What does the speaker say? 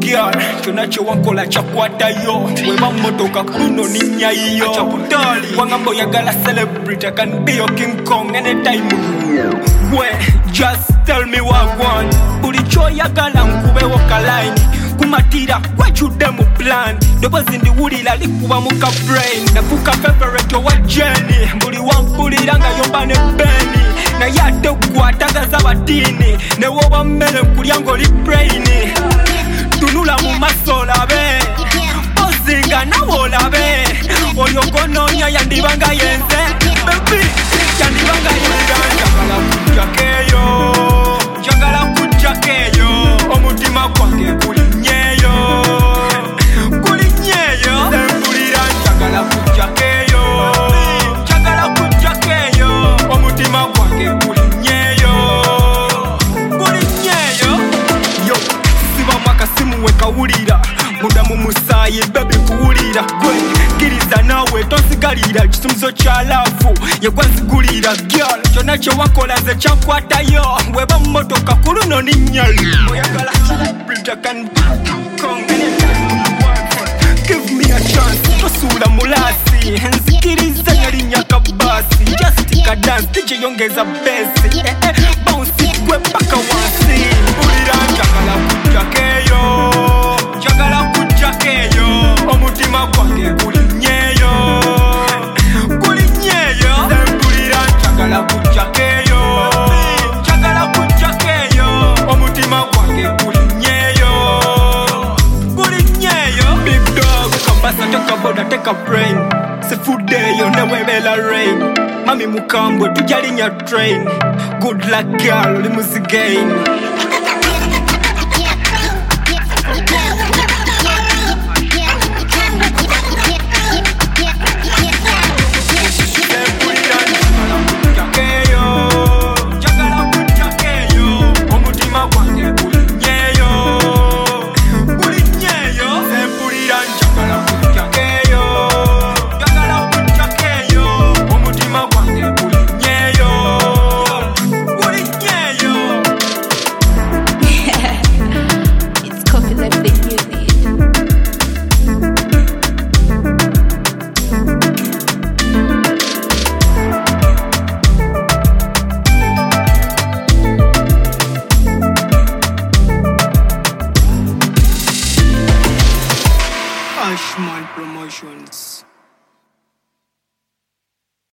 girl chonacho wankola chakwatayo weba motoka kuno ninya iyo chaputali wangambo yagala celebrity I can be your King Kong anytime we just tell me what one bulicho yagala nkube wokaline kumatira wachude mu plan dobo zindi wulira likuba mu ka brain nafuka favorite wa Jenny mbuli wampulira nga yomba ne Benny na yate kwatagaza batini ne woba mmere kulyango li brain tunula mu masola be ozinga nawola be oyo kononya yandibanga yenze baby yandibanga yenze njagala kujakeyo omutima gwange kulinyeyo sembulira njagala kujakeyo omutima gwange kulinyeyo yo siba mwaka simuwe kawulira muda mu musayi baby kuwulira gwe kiriza nawe tonsigalira kisumuzo kya lafu yegwazigulira girl kyonna kye wakola nze kyakwatayo weba mu motoka ku luno ninnyali oyagala give me a chance tosuula mulasi nzikiriza yalinnya kabasi just kadance tikyeyongeza besi bounce gwe paka wansi mpulira njagala kujakeyo omutima gwange kulinyeyo sembulira njagala kujakeyo omutima gwange kulinyeyo big dog kambasa tekaboda teka brain sifudeyo newebela rain mami mukambwe tujalinya train good luck girl oli muzigain